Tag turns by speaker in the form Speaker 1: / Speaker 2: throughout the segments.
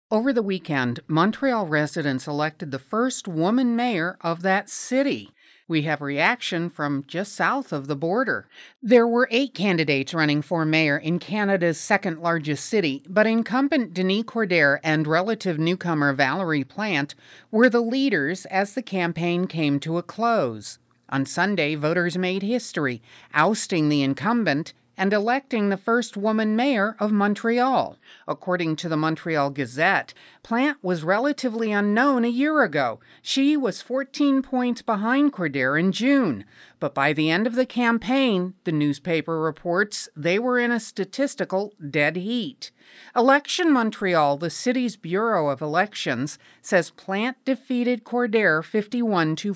Speaker 1: Over the weekend, Montreal residents elected the first woman mayor of that city. We have reaction from just south of the border. There were 8 candidates running for mayor in Canada's second largest city, but incumbent Denis Coderre and relative newcomer Valérie Plante were the leaders as the campaign came to a close. On Sunday, voters made history, ousting the incumbent and electing the first woman mayor of Montreal. According to the Montreal Gazette, Plante was relatively unknown a year ago. She was 14 points behind Coderre in June. But by the end of the campaign, the newspaper reports they were in a statistical dead heat. Election Montreal, the city's Bureau of Elections, says Plante defeated Coderre 51 to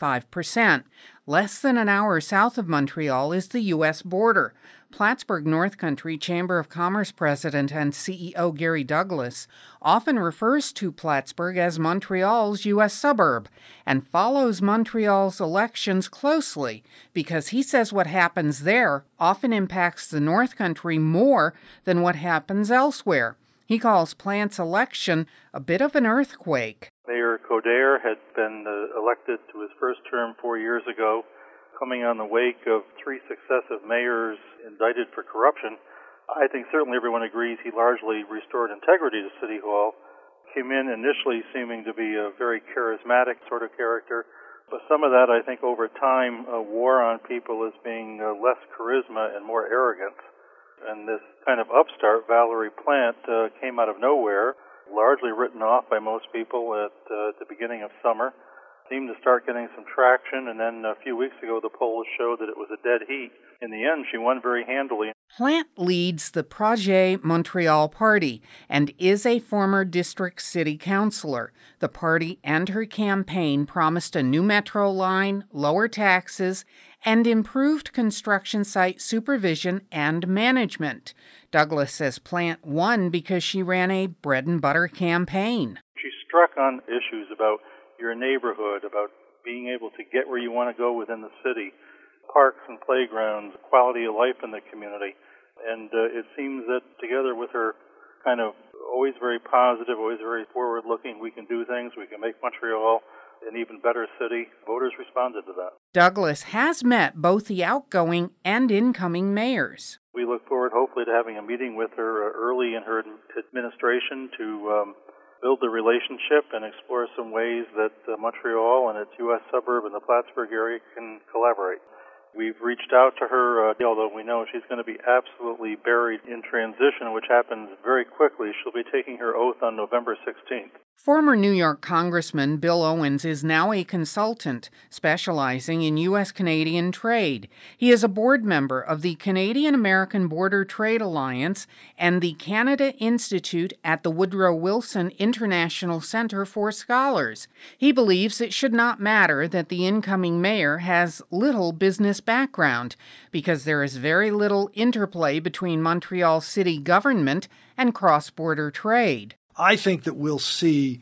Speaker 1: 45%. Less than an hour south of Montreal is the U.S. border. Plattsburgh North Country Chamber of Commerce President and CEO Gary Douglas often refers to Plattsburgh as Montreal's U.S. suburb and follows Montreal's elections closely because he says what happens there often impacts the North Country more than what happens elsewhere. He calls Plante's election a bit of an earthquake.
Speaker 2: Mayor Coderre had been elected to his first term 4 years ago, coming on the wake of 3 successive mayors indicted for corruption. I think certainly everyone agrees he largely restored integrity to City Hall. Came in initially seeming to be a very charismatic sort of character, but some of that I think over time wore on people as being less charisma and more arrogance. And this kind of upstart, Valérie Plante, came out of nowhere, largely written off by most people at the beginning of summer. Seemed to start getting some traction, and then a few weeks ago the polls showed that it was a dead heat. In the end, she won very handily.
Speaker 1: Plante leads the Projet Montreal party and is a former district city councilor. The party and her campaign promised a new metro line, lower taxes, and improved construction site supervision and management. Douglas says Plante won because she ran a bread-and-butter campaign.
Speaker 2: She struck on issues about your neighborhood, about being able to get where you want to go within the city, parks and playgrounds, quality of life in the community. And it seems that together with her kind of always very positive, always very forward-looking, we can do things, we can make Montreal an even better city, voters responded to that.
Speaker 1: Douglas has met both the outgoing and incoming mayors.
Speaker 2: We look forward, hopefully, to having a meeting with her early in her administration to build the relationship and explore some ways that Montreal and its U.S. suburb and the Plattsburgh area can collaborate. We've reached out to her, although we know she's going to be absolutely buried in transition, which happens very quickly. She'll be taking her oath on November 16th.
Speaker 1: Former New York Congressman Bill Owens is now a consultant specializing in U.S.-Canadian trade. He is a board member of the Canadian-American Border Trade Alliance and the Canada Institute at the Woodrow Wilson International Center for Scholars. He believes it should not matter that the incoming mayor has little business background because there is very little interplay between Montreal city government and cross-border trade.
Speaker 3: I think that we'll see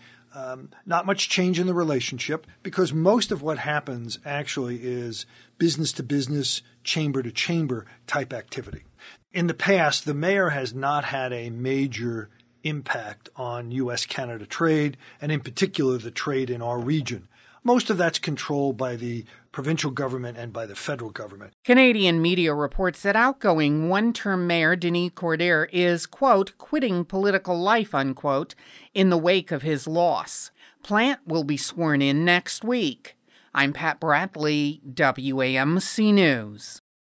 Speaker 3: not much change in the relationship because most of what happens actually is business-to-business, chamber-to-chamber type activity. In the past, the mayor has not had a major impact on U.S.-Canada trade, and in particular the trade in our region. Most of that's controlled by the provincial government and by the federal government.
Speaker 1: Canadian media reports that outgoing one-term mayor Denis Coderre is, quote, quitting political life, unquote, in the wake of his loss. Plante will be sworn in next week. I'm Pat Bradley, WAMC News.